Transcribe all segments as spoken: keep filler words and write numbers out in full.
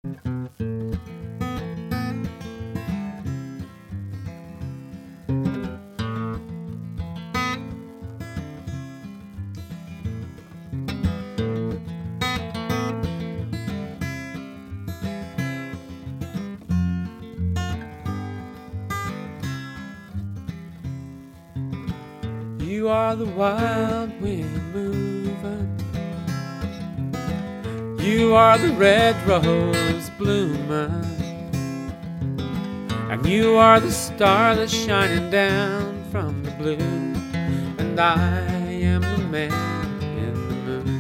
You are the wild wind moving. You are the red rose blooming. And you are the star that's shining down from the blue. And I am the man in the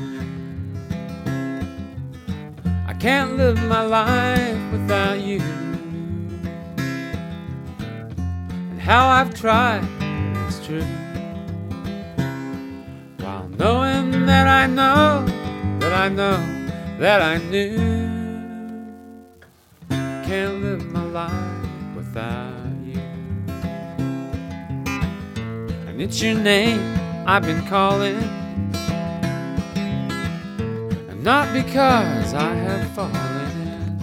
moon. I can't live my life without you. And how I've tried, it's true. While knowing that I know, that I know, that I knew. Can't live my life without you. And it's your name I've been calling, and not because I have fallen,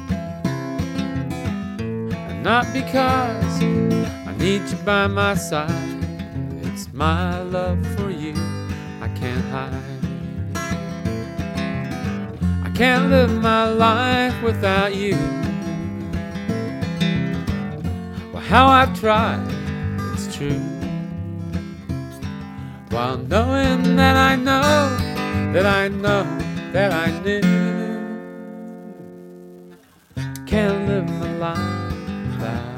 and not because I need you by my side. It's my love for you I can't hide. I can't live my life without you. Well, how I've tried, it's true. While knowing that I know, that I know, that I knew. Can't live my life without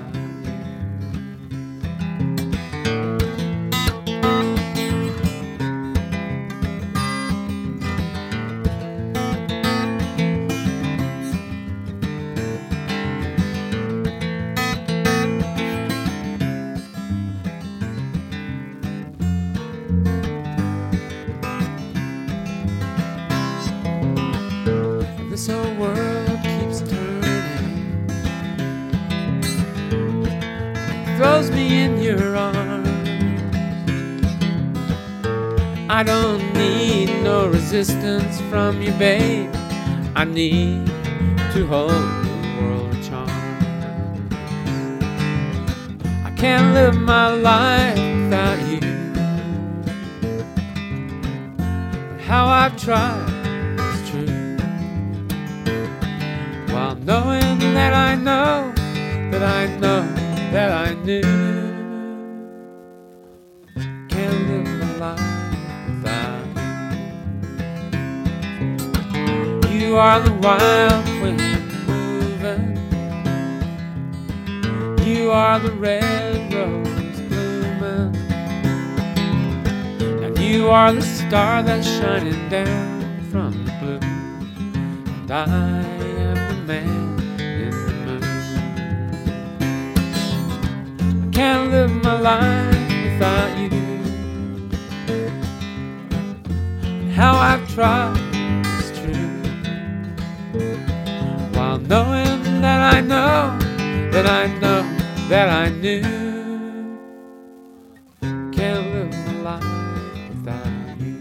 this whole world keeps turning, throws me in your arms. I don't need no resistance from you, babe. I need to hold the world of charm. I can't live my life without you. But how I've tried, it's true. While knowing that I know, that I know, that I knew. Can't live my life without you. You are the wild wind moving. You are the red rose blooming. And you are the star that's shining down from the blue. And I man in the moon. I can't live my life without you. How I've tried, it's true. While knowing that I know, that I know, that I knew. Can't live my life without you.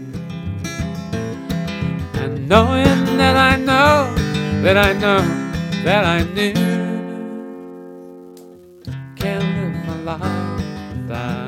And knowing that I know, that I know, that I knew. Can't live my life without